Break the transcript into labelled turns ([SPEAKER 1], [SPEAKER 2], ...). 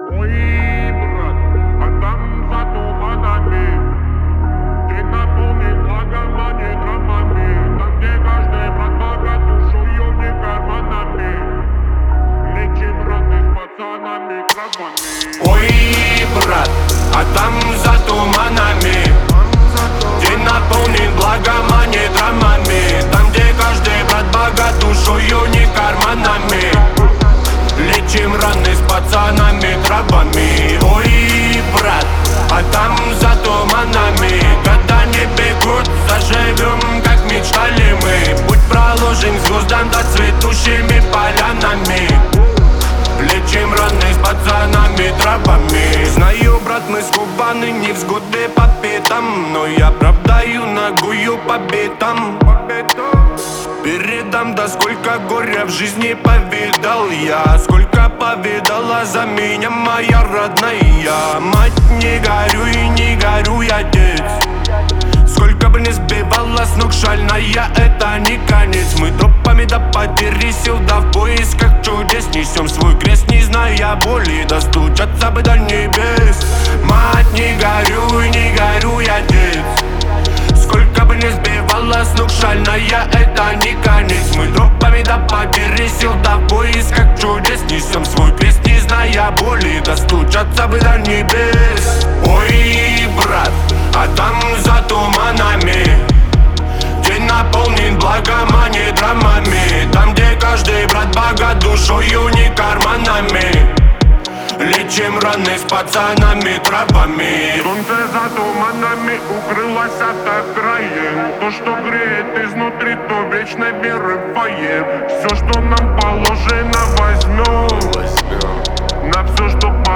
[SPEAKER 1] Ой, брат, а там за туманами ты наполнен благом, а не драмами. Там, где каждый брат богат душою, не карманами. Лечим раны с пацанами, травами.
[SPEAKER 2] Ой, брат, а там за туманами ты наполнен благом, а не драмами. Там, где каждый брат богат душою, не карманами. Лечим раны с пацанами, травами. Ой, брат, а там за туманами года не бегут, заживем, как мечтали мы. Путь проложен звездам да цветущими полянами. Лечим раны с пацанами, травами. Знаю, брат, мы с Кубаны не взгоды по пятам, но я оправдаю ногую по битам. Передам, да сколько горя в жизни повидал я. Сколько повидала за меня моя родная. Мать, не горюй, не горюй, отец. Сколько бы не сбивала с ног шальная, это не конец. Мы тропами до потери сил, да в поисках чудес несем свой крест, не зная боли, достучаться бы до небес. Мать, не горюй, отец. Сколько бы не сбивала с ног шальная, это не конец. Мы тропами до потери сил, да в поисках чудес несем свой крест, не зная боли, достучаться бы до небес. Ой, брат, а там за туманами день наполнен благом, а не драмами. Там, где каждый брат богат душою, не карманами. Лечим раны с пацанами, травами.
[SPEAKER 1] Солнце за туманами укрылось от окраин. То, что греет изнутри, то вечной веры в фойе. Все, что нам положено, возьмем. На все, что